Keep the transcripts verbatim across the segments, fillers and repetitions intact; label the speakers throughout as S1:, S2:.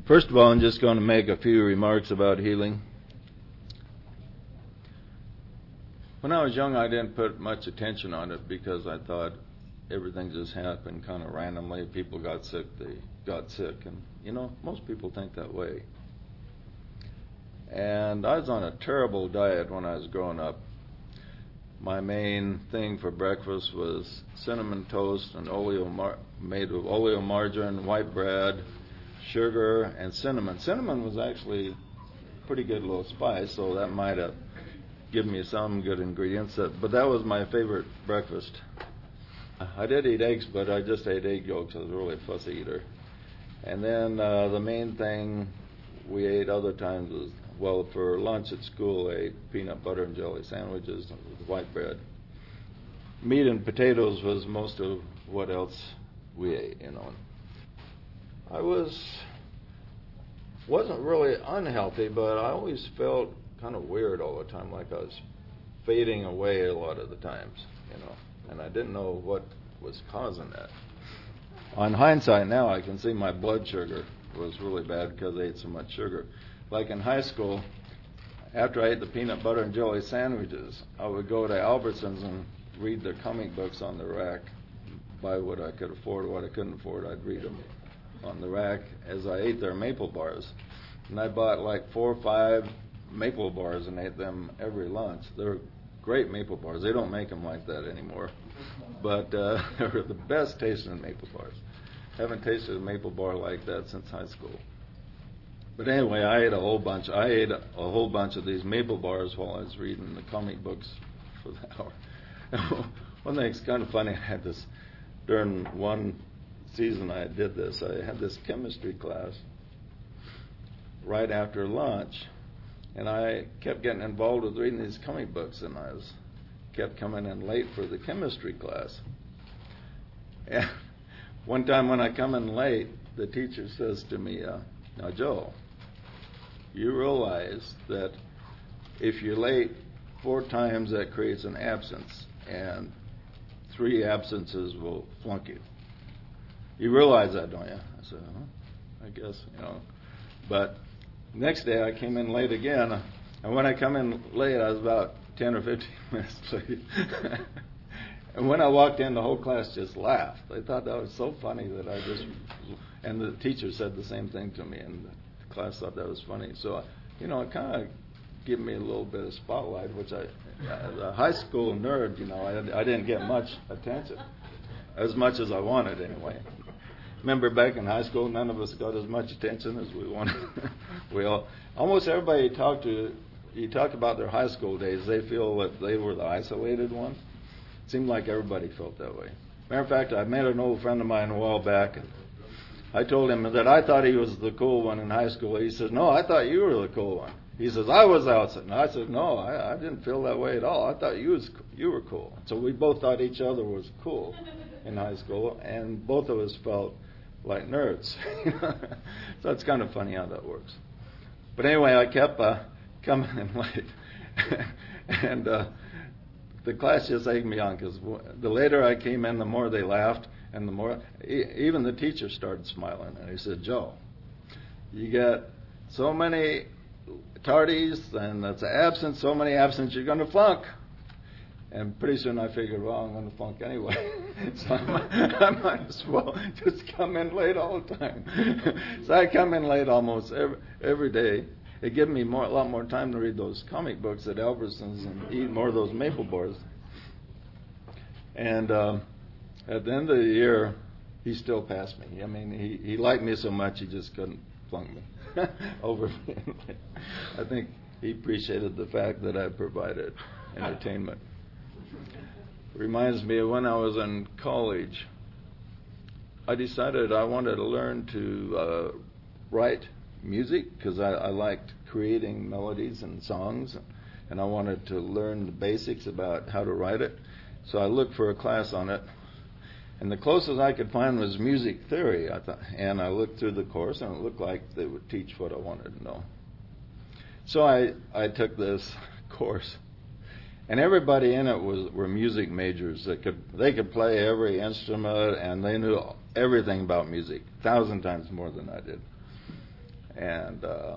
S1: First of all, I'm just going to make a few remarks about healing. When I was young, I didn't put much attention on it because I thought everything just happened kind of randomly. People got sick, they got sick. And, you know, most people think that way. And I was on a terrible diet when I was growing up. My main thing for breakfast was cinnamon toast and oleo mar- made of oleomargarine, white bread, sugar, and cinnamon. Cinnamon was actually a pretty good little spice, so that might have given me some good ingredients. That, but that was my favorite breakfast. I did eat eggs, but I just ate egg yolks. I was really a fussy eater. And then uh, the main thing we ate other times was, well, for lunch at school, I ate peanut butter and jelly sandwiches with white bread. Meat and potatoes was most of what else we ate, you know. I was, wasn't really unhealthy, but I always felt kind of weird all the time, like I was fading away a lot of the times, you know, and I didn't know what was causing that. On hindsight now, I can see my blood sugar was really bad because I ate so much sugar. Like in high school, after I ate the peanut butter and jelly sandwiches, I would go to Albertsons and read the comic books on the rack, buy what I could afford, what I couldn't afford, I'd read them on the rack as I ate their maple bars. And I bought like four or five maple bars and ate them every lunch. They're great maple bars. They don't make them like that anymore. But uh, they were the best tasting maple bars. Haven't tasted a maple bar like that since high school. But anyway, I ate a whole bunch. I ate a whole bunch of these maple bars while I was reading the comic books for the hour. One thing's kind of funny. I had this, during one season I did this, I had this chemistry class right after lunch, and I kept getting involved with reading these comic books, and I was kept coming in late for the chemistry class. And one time when I come in late, the teacher says to me, uh, now, Joe, you realize that if you're late four times, that creates an absence, and three absences will flunk you. You realize that, don't you? I said, huh? I guess, you know. But next day I came in late again, and when I come in late, I was about ten or fifteen minutes late. And when I walked in, the whole class just laughed. They thought that was so funny that I just, and the teacher said the same thing to me, and the class thought that was funny. So, you know, it kind of gave me a little bit of spotlight, which I, as a high school nerd, you know, I, I didn't get much attention, as much as I wanted anyway. Remember back in high school, none of us got as much attention as we wanted. we all, almost everybody you talk to, you talk about their high school days, they feel that they were the isolated one. It seemed like everybody felt that way. Matter of fact, I met an old friend of mine a while back, and I told him that I thought he was the cool one in high school. He says, no, I thought you were the cool one. He says, I was outside. And I said, no, I, I didn't feel that way at all. I thought you was you were cool. So we both thought each other was cool in high school, and both of us felt like nerds. So it's kind of funny how that works. But anyway, I kept uh, coming in late. and uh, the class just egged me on, because the later I came in, the more they laughed, and the more, even the teacher started smiling. And he said, Joe, you got so many tardies, and that's an absence, so many absence, you're going to flunk. And pretty soon I figured, well, I'm going to flunk anyway. So I might, I might as well just come in late all the time. So I come in late almost every, every day. It gave me more, a lot more time to read those comic books at Albertsons and eat more of those maple bars. And um, at the end of the year, he still passed me. I mean, he, he liked me so much he just couldn't flunk me over me. I think he appreciated the fact that I provided entertainment. Reminds me of when I was in college. I decided I wanted to learn to uh, write music, because I, I liked creating melodies and songs, and I wanted to learn the basics about how to write it. So I looked for a class on it, and the closest I could find was music theory. I thought, and I looked through the course, and it looked like they would teach what I wanted to know. So I, I took this course. And everybody in it was were music majors that could they could play every instrument, and they knew everything about music, a thousand times more than I did. And uh,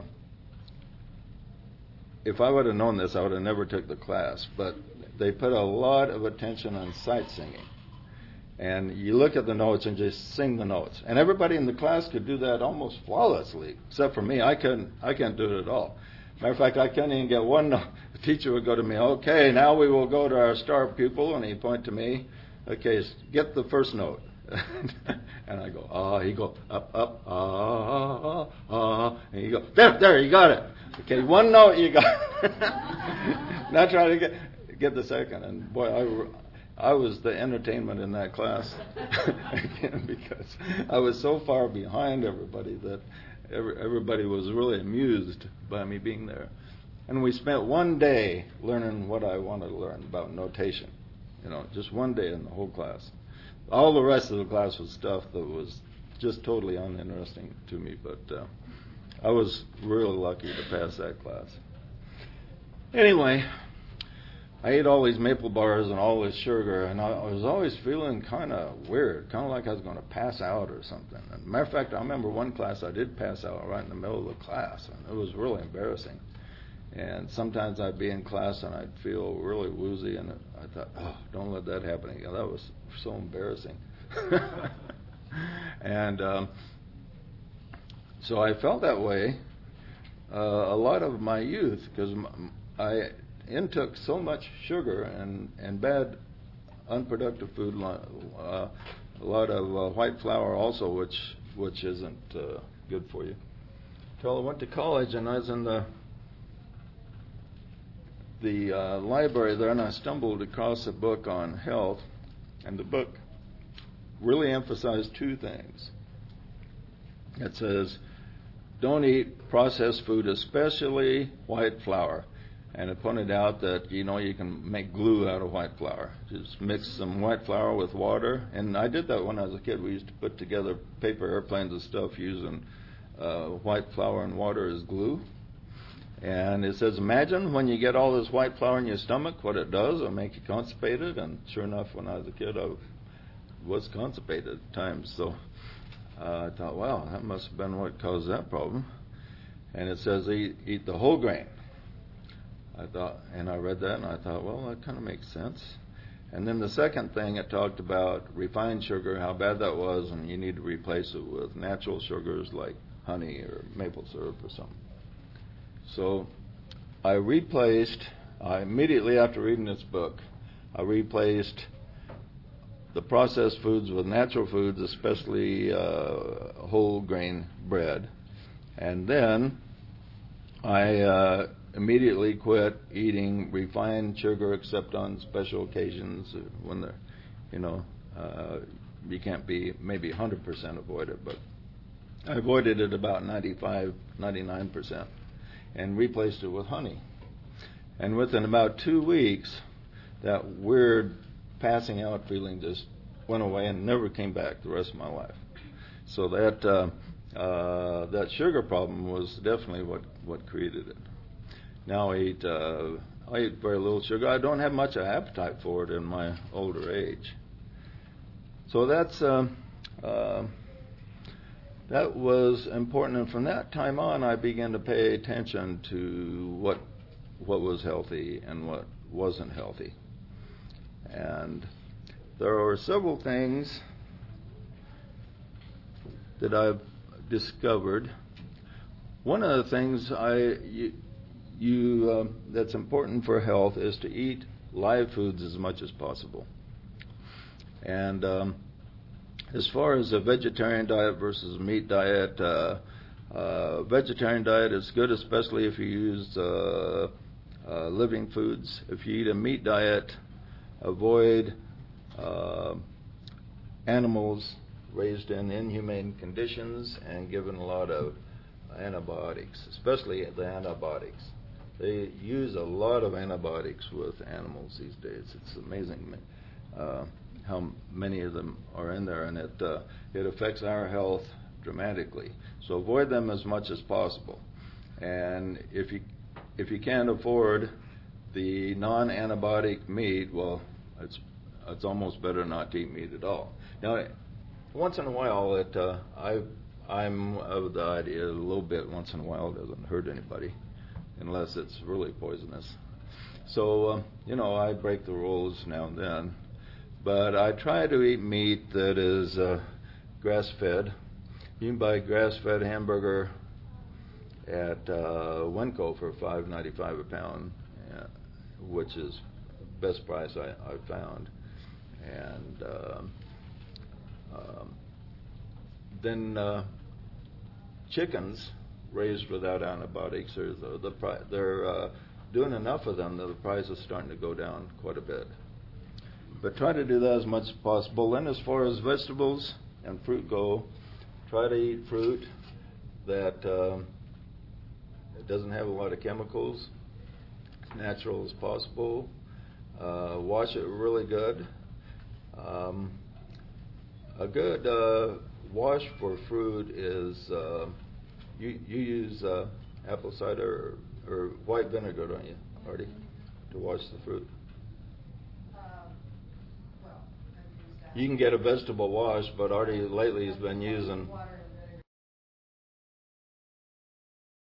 S1: if I would have known this, I would have never took the class. But they put a lot of attention on sight singing. And you look at the notes and just sing the notes. And everybody in the class could do that almost flawlessly, except for me. I couldn't. I can't do it at all. Matter of fact, I couldn't even get one note. The teacher would go to me, okay, now we will go to our star pupil, and he'd point to me, okay, get the first note. And I go, ah, he go, up, up, ah, ah, ah, and you go, there, there, you got it. Okay, one note, you got it. Now try to get get the second. And boy, I, I was the entertainment in that class, again, because I was so far behind everybody that every, everybody was really amused by me being there. And we spent one day learning what I wanted to learn about notation. You know, just one day in the whole class. All the rest of the class was stuff that was just totally uninteresting to me, but uh, I was really lucky to pass that class. Anyway, I ate all these maple bars and all this sugar, and I, I was always feeling kind of weird, kind of like I was going to pass out or something. And matter of fact, I remember one class I did pass out right in the middle of the class, and it was really embarrassing. And sometimes I'd be in class and I'd feel really woozy, and I thought, oh, don't let that happen again. That was so embarrassing. And um, so I felt that way uh, a lot of my youth, because I intook so much sugar and, and bad, unproductive food, uh, a lot of uh, white flour also, which which isn't uh, good for you. Till I went to college, and I was in the the uh, library there, and I stumbled across a book on health, and the book really emphasized two things. It says, don't eat processed food, especially white flour. And it pointed out that, you know, you can make glue out of white flour. Just mix some white flour with water. And I did that when I was a kid. We used to put together paper airplanes and stuff using uh, white flour and water as glue. And it says, imagine when you get all this white flour in your stomach, what it does. It'll make you constipated. And sure enough, when I was a kid, I was constipated at times. So uh, I thought, wow, that must have been what caused that problem. And it says, eat, eat the whole grain. I thought, and I read that, and I thought, well, that kind of makes sense. And then the second thing, it talked about refined sugar, how bad that was, and you need to replace it with natural sugars like honey or maple syrup or something. So I replaced, I immediately after reading this book, I replaced the processed foods with natural foods, especially uh, whole grain bread. And then I uh, immediately quit eating refined sugar except on special occasions when they're, you know, uh, you can't be maybe one hundred percent avoid it, but I avoided it about ninety-five, ninety-nine percent. And replaced it with honey. And within about two weeks, that weird passing out feeling just went away and never came back the rest of my life. So that uh, uh, that sugar problem was definitely what, what created it. Now I eat, uh, I eat very little sugar. I don't have much appetite for it in my older age. So that's... Uh, uh, That was important, and from that time on, I began to pay attention to what what was healthy and what wasn't healthy. And there are several things that I've discovered. One of the things I you, you uh, that's important for health is to eat live foods as much as possible. And um, As far as a vegetarian diet versus a meat diet, uh, uh, vegetarian diet is good, especially if you use uh, uh, living foods. If you eat a meat diet, avoid uh, animals raised in inhumane conditions and given a lot of antibiotics, especially the antibiotics. They use a lot of antibiotics with animals these days. It's amazing. Uh, how many of them are in there, and it uh, it affects our health dramatically. So avoid them as much as possible. And if you if you can't afford the non-antibiotic meat, well, it's it's almost better not to eat meat at all. Now, once in a while, it uh, I I'm of the idea a little bit once in a while doesn't hurt anybody, unless it's really poisonous. So, uh, you know, I break the rules now and then, but I try to eat meat that is uh, grass-fed. You can buy grass-fed hamburger at uh, Winco for five ninety-five a pound, uh, which is the best price I, I've found. And uh, um, then uh, chickens raised without antibiotics, are the, the pri- they're uh, doing enough of them that the price is starting to go down quite a bit. But try to do that as much as possible. Then as far as vegetables and fruit go, try to eat fruit that uh, doesn't have a lot of chemicals, as natural as possible. Uh, wash it really good. Um, a good uh, wash for fruit is uh, you, you use uh, apple cider or, or white vinegar, don't you, Artie, to wash the fruit? You can get a vegetable wash, but Artie lately has been using